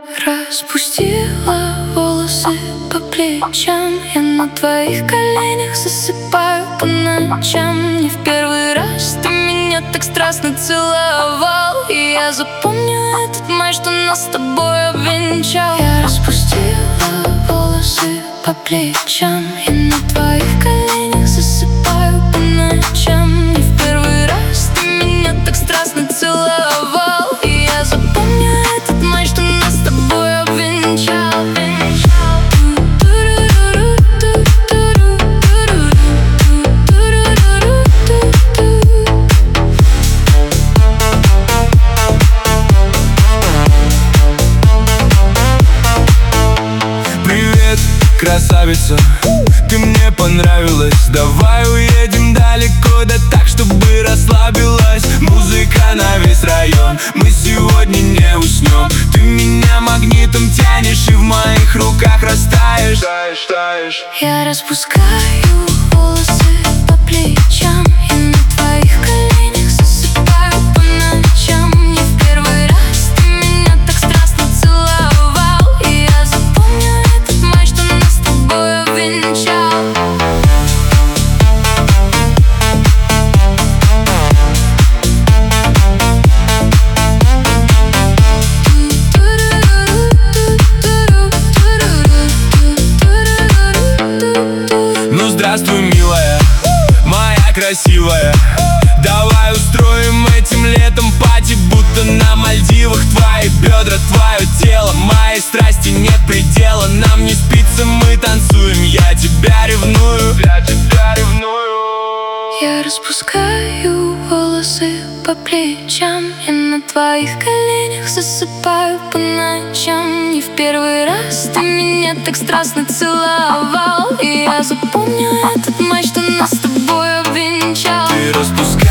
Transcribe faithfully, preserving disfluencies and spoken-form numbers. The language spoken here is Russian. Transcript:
Распустила волосы по плечам, я на твоих коленях засыпаю по ночам. Не в первый раз ты меня так страстно целовал, и я запомню этот май, что нас с тобой обвенчал. Я распустила волосы по плечам, я на твоих коленях засыпаю по ночам. Не в первый раз ты меня так страстно целовал, и я запомню этот май, что нас с тобой обвенчал. Привет, красавица, ты мне понравилась. Давай уедем далеко, да так, чтобы расслабилась. Музыка на весь район, мы сегодня не уснем. Ты меня магнитом тянешь и в моих руках растаешь. Таешь, таешь. Я распускаю волосы по плечам, я на твоих коленях засыпаю по ночам. Не в первый раз ты меня так страстно целовал, и я запомню этот май, что нас с тобой обвенчал. Ну здравствуй, милая, моя красивая. Давай устроим этим летом пати, будто на Мальдивах. Твои бедра, твое тело, моей страсти нет предела. Нам не спится, мы танцуем, я тебя ревную, я тебя ревную. Я распускаю волосы по плечам, я на твоих коленях засыпаю по ночам. Не в первый раз ты меня так страстно целовал, и я запомню этот май, что нас с тобой обвенчал. Ты распускаешь